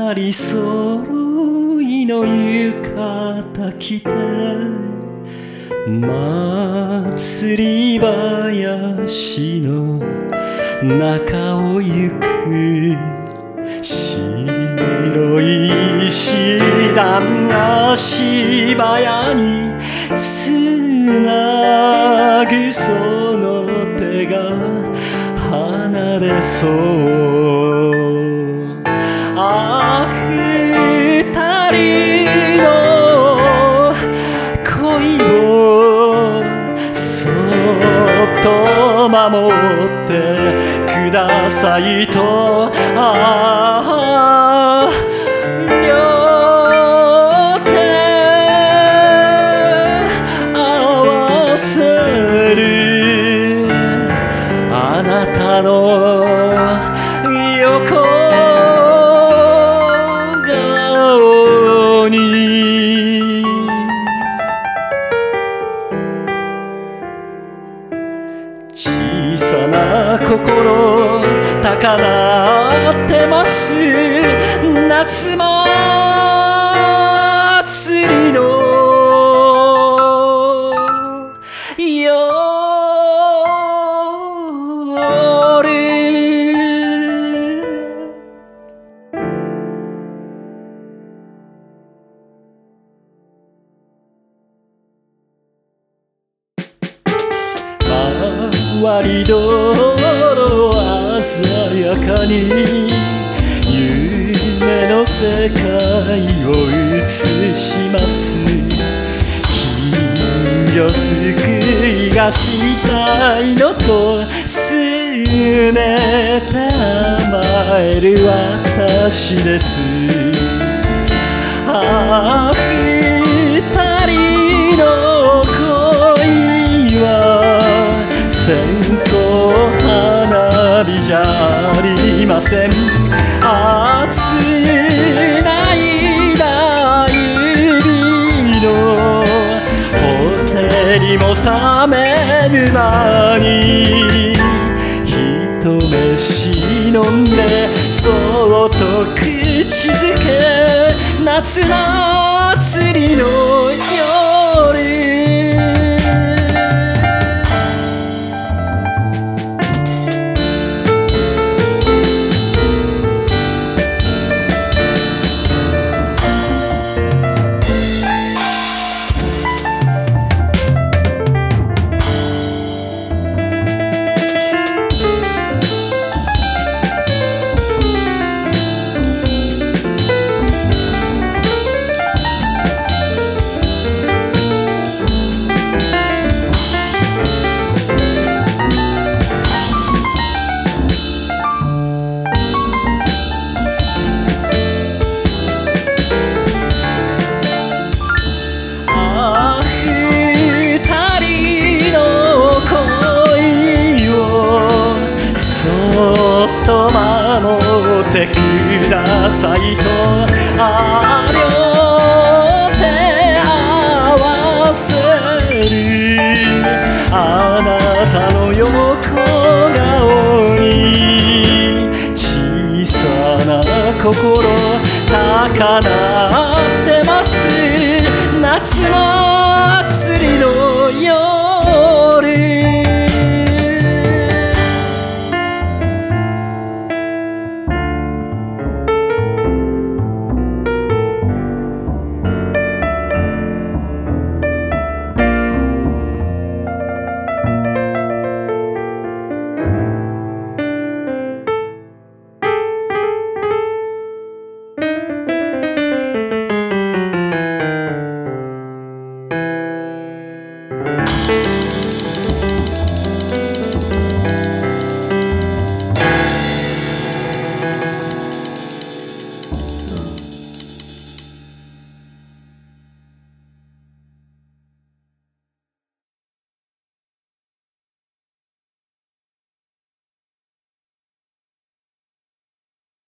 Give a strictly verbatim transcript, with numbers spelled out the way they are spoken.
人揃いの浴衣着て祭り林の中を行く白い石段足早につなぐその手が離れそうあ二人の恋をそっと守ってくださいとああ両手合わせるあなたの横顔に小さな心高鳴ってます夏祭りの回り道路鮮やかに夢の世界を映します金魚すくいがしたいのとすねて甘える私ですああ二人の恋は線香花火じゃありません熱い泣いた指のほてりも冷めぬ間に一飯飲んでそっと口づけ夏祭りの夜守ってくださいとあ両手合わせるあなたの横顔に小さな心高鳴ってます夏の